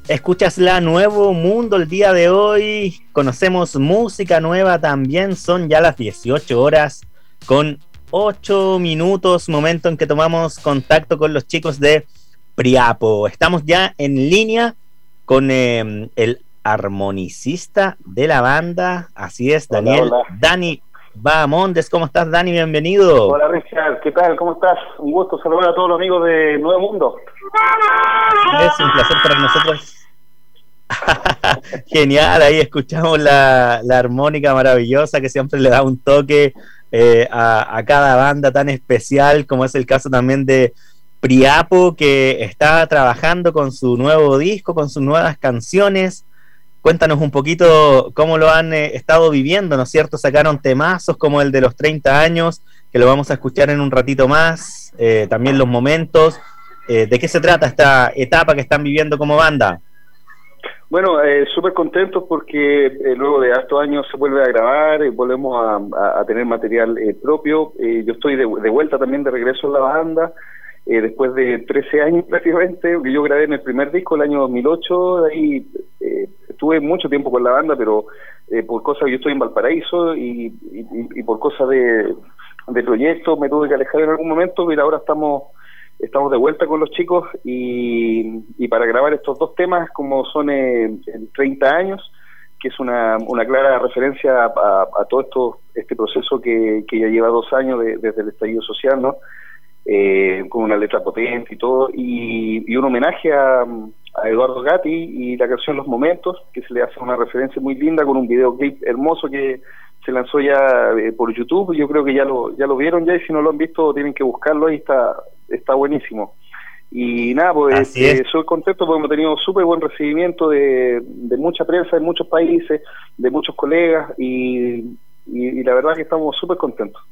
Escuchas la Nuevo Mundo el día de hoy. Conocemos música nueva también. Son ya las 18 horas con 8 minutos, momento en que tomamos contacto con los chicos de Priapo. Estamos ya en línea con el armonicista de la banda. Así es, Daniel. Hola. Dani Bahamondes. ¿Cómo estás, Dani? Bienvenido. Hola, Richard. ¿Qué tal? ¿Cómo estás? Un gusto saludar a todos los amigos de Nuevo Mundo. Es un placer para nosotros. Genial, ahí escuchamos la armónica maravillosa que siempre le da un toque a cada banda tan especial, como es el caso también de Priapo, que está trabajando con su nuevo disco, con sus nuevas canciones. Cuéntanos un poquito cómo lo han estado viviendo, ¿no es cierto? Sacaron temazos como el de los 30 años, que lo vamos a escuchar en un ratito más, también los momentos. ¿De qué se trata esta etapa que están viviendo como banda? Bueno, súper contentos porque luego de hartos años se vuelve a grabar, volvemos a tener material propio. Yo estoy de vuelta también de regreso en la banda, después de 13 años prácticamente, que yo grabé en el primer disco el año 2008, ahí estuve mucho tiempo con la banda, pero por cosas, yo estoy en Valparaíso y por cosas de proyectos me tuve que alejar en algún momento, pero ahora estamos de vuelta con los chicos y para grabar estos dos temas, como son en 30 años, que es una clara referencia a todo este proceso que ya lleva 2 años desde el estallido social, ¿no? Con una letra potente y todo, y un homenaje a Eduardo Gatti y la canción Los Momentos, que se le hace una referencia muy linda con un videoclip hermoso que se lanzó ya por YouTube. Yo creo que ya lo vieron ya, y si no lo han visto tienen que buscarlo, ahí está buenísimo. Y nada, pues soy contento porque hemos tenido súper buen recibimiento de mucha prensa, de muchos países, de muchos colegas, y la verdad que estamos súper contentos.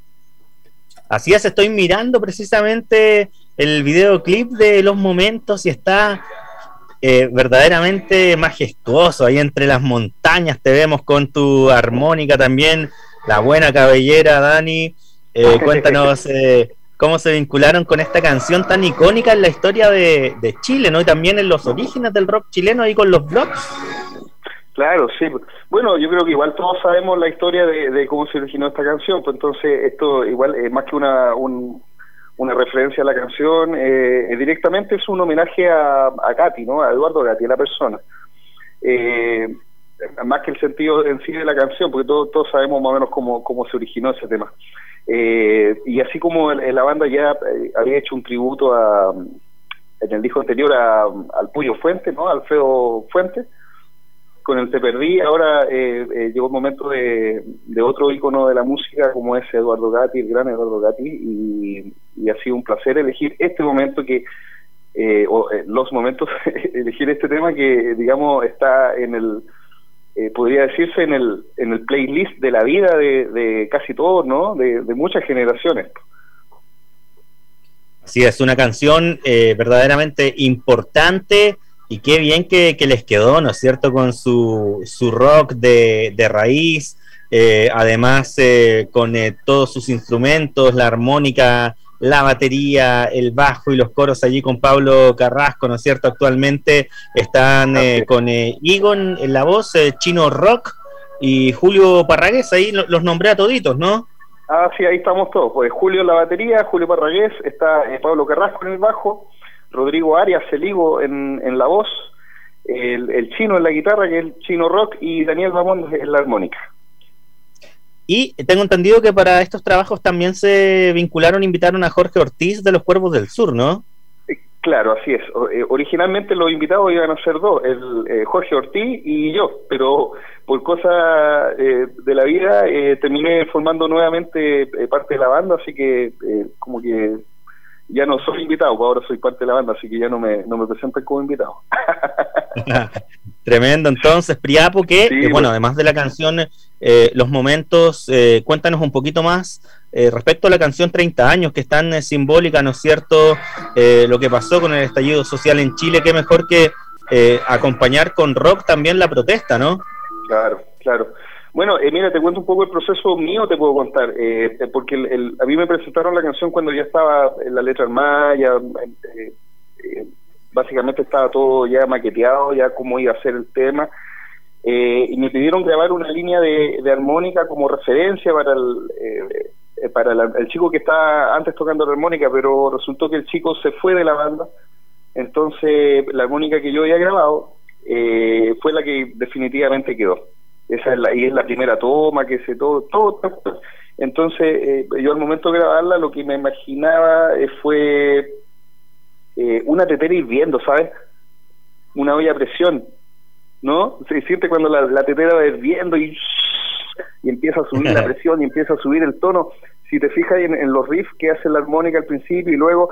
Así es, estoy mirando precisamente el videoclip de Los Momentos y está verdaderamente majestuoso. Ahí entre las montañas te vemos con tu armónica también, la buena cabellera, Dani. Cuéntanos cómo se vincularon con esta canción tan icónica en la historia de Chile, ¿no? Y también en los orígenes del rock chileno, ahí con los Blogs. Claro, sí. Bueno, yo creo que igual todos sabemos la historia de cómo se originó esta canción, pues entonces esto igual es más que una referencia a la canción, directamente es un homenaje a Gatti, ¿no? A Eduardo Gatti, a la persona. Más que el sentido en sí de la canción, porque todos sabemos más o menos cómo se originó ese tema. Y así como la banda ya había hecho un tributo en el disco anterior al Puyo Fuente, ¿no? Alfredo Fuente, con el Te Perdí, ahora llegó el momento de otro ícono de la música como es Eduardo Gatti, el gran Eduardo Gatti, y ha sido un placer elegir este momento los momentos, elegir este tema que digamos está en el, podría decirse en el playlist de la vida de casi todos, ¿no? De muchas generaciones. Sí, es una canción verdaderamente importante. Y qué bien que les quedó, ¿no es cierto?, con su rock de raíz, además con todos sus instrumentos, la armónica, la batería, el bajo y los coros allí con Pablo Carrasco, ¿no es cierto? Actualmente están con Egon en la voz, Chino Rock y Julio Parragués, ahí los nombré a toditos, ¿no? Ah, sí, ahí estamos todos, pues Julio en la batería, Julio Parragués, está Pablo Carrasco en el bajo, Rodrigo Arias, el Higo en la voz, el Chino en la guitarra, que es el Chino Rock, y Daniel Bahamondes en la armónica. Y tengo entendido que para estos trabajos también se invitaron a Jorge Ortiz de los Cuervos del Sur, ¿no? Claro, así es. Originalmente los invitados iban a ser dos, Jorge Ortiz y yo, pero por cosas de la vida terminé formando nuevamente parte de la banda, así que como que ya no soy invitado, pues ahora soy parte de la banda, así que ya no me presento como invitado. Tremendo, entonces, Priapo, que sí, bueno, además de la canción Los Momentos, cuéntanos un poquito más respecto a la canción 30 años, que es tan simbólica, ¿no es cierto?, lo que pasó con el estallido social en Chile, qué mejor que acompañar con rock también la protesta, ¿no? Claro. Bueno, mira, te cuento un poco el proceso mío, te puedo contar, porque a mí me presentaron la canción cuando ya estaba en la letra armada, ya básicamente estaba todo ya maqueteado, ya cómo iba a ser el tema, y me pidieron grabar una línea de armónica como referencia para el chico que estaba antes tocando la armónica, pero resultó que el chico se fue de la banda. Entonces la armónica que yo había grabado fue la que definitivamente quedó. Esa es la primera toma, que se todo. Entonces yo al momento de grabarla lo que me imaginaba fue una tetera hirviendo, ¿sabes? Una olla a presión, ¿no? Se siente cuando la tetera va hirviendo y empieza a subir la presión y empieza a subir el tono. Si te fijas en los riffs que hace la armónica al principio y luego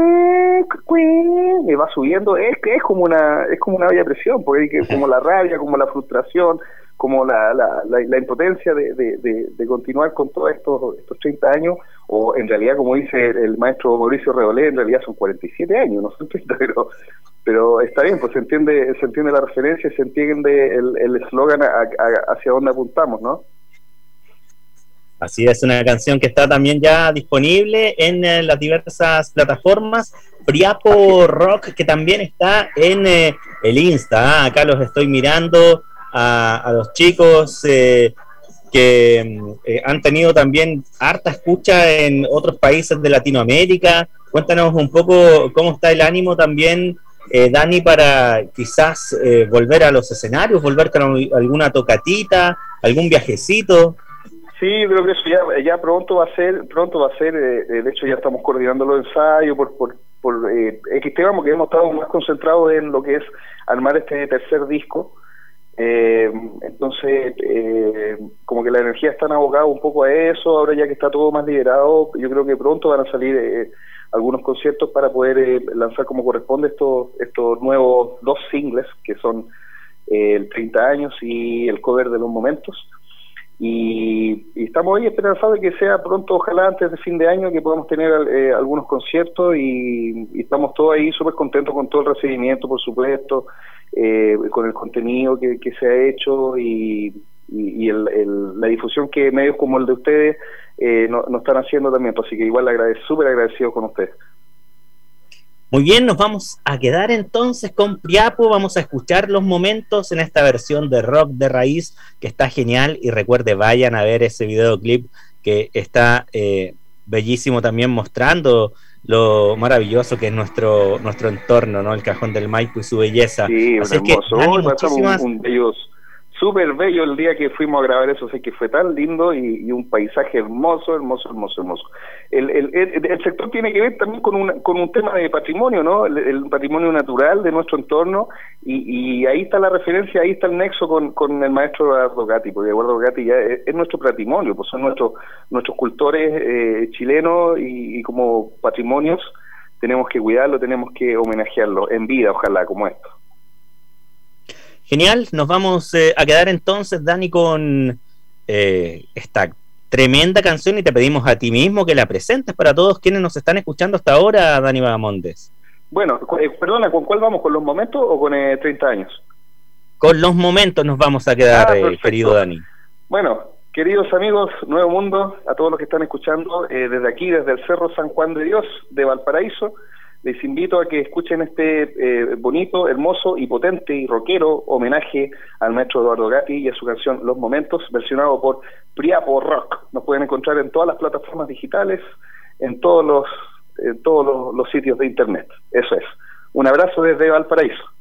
me va subiendo, es como una olla a presión, porque hay como la rabia, como la frustración, como la impotencia de continuar con todos estos 30 años, o en realidad, como dice el maestro Mauricio Redolé, en realidad son 47 años, no son 30, pero está bien, pues se entiende la referencia, se entiende el eslogan hacia dónde apuntamos, ¿no? Así es, una canción que está también ya disponible en las diversas plataformas. Priapo Rock, que también está en el Insta. Acá los estoy mirando a los chicos que han tenido también harta escucha en otros países de Latinoamérica. Cuéntanos un poco cómo está el ánimo también, Dani, para quizás volver a los escenarios, volver con alguna tocatita, algún viajecito. Sí, creo que eso ya pronto va a ser, de hecho ya estamos coordinando los ensayos por X tema, porque hemos estado más concentrados en lo que es armar este tercer disco. Entonces como que la energía está abocada un poco a eso. Ahora ya que está todo más liberado, yo creo que pronto van a salir algunos conciertos para poder lanzar como corresponde estos nuevos 2 singles, que son el 30 años y el cover de Los Momentos. Y estamos ahí esperanzados de que sea pronto, ojalá antes de fin de año, que podamos tener algunos conciertos, y estamos todos ahí súper contentos con todo el recibimiento, por supuesto, con el contenido que se ha hecho y la difusión que medios como el de ustedes nos están haciendo también, pues, así que igual súper agradecido con ustedes. Muy bien, nos vamos a quedar entonces con Priapo, vamos a escuchar Los Momentos en esta versión de rock de raíz que está genial, y recuerde, vayan a ver ese videoclip que está bellísimo, también mostrando lo maravilloso que es nuestro entorno, ¿no? El Cajón del Maipo y su belleza. Sí, así que hermoso. Dani, muchísimas... súper bello el día que fuimos a grabar eso, sé que fue tan lindo y un paisaje hermoso. El sector tiene que ver también con un tema de patrimonio, ¿no? El patrimonio natural de nuestro entorno, y ahí está la referencia, ahí está el nexo con el maestro Eduardo Gatti, porque Eduardo Gatti ya es nuestro patrimonio, pues son nuestros cultores chilenos, y como patrimonios tenemos que cuidarlo, tenemos que homenajearlo en vida, ojalá, como esto. Genial, nos vamos a quedar entonces, Dani, con esta tremenda canción, y te pedimos a ti mismo que la presentes para todos quienes nos están escuchando hasta ahora, Dani Vagamondes. Bueno, perdona, ¿con cuál vamos? ¿Con Los Momentos o con 30 años? Con Los Momentos nos vamos a quedar, querido Dani. Bueno, queridos amigos, Nuevo Mundo, a todos los que están escuchando, desde aquí, desde el Cerro San Juan de Dios de Valparaíso, les invito a que escuchen este bonito, hermoso y potente y rockero homenaje al maestro Eduardo Gatti y a su canción Los Momentos, versionado por Priapo Rock. Nos pueden encontrar en todas las plataformas digitales, en todos los sitios de internet. Eso es. Un abrazo desde Valparaíso.